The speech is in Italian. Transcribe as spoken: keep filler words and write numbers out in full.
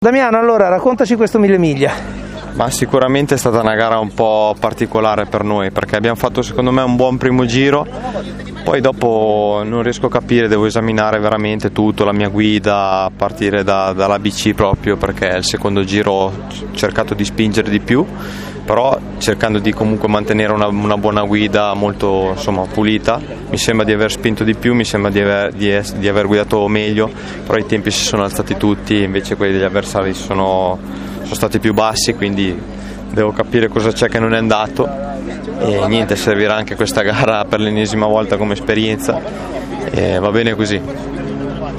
Damiano, allora raccontaci questo mille miglia. Ma sicuramente è stata una gara un po' particolare per noi, perché abbiamo fatto secondo me un buon primo giro, poi dopo non riesco a capire, devo esaminare veramente tutto, la mia guida, a partire da, dall'A B C proprio, perché il secondo giro ho cercato di spingere di più, però cercando di comunque mantenere una, una buona guida molto insomma, pulita. Mi sembra di aver spinto di più, mi sembra di aver, di, es- di aver guidato meglio, però i tempi si sono alzati tutti, invece quelli degli avversari sono, sono stati più bassi, quindi devo capire cosa c'è che non è andato e niente, servirà anche questa gara per l'ennesima volta come esperienza e va bene così.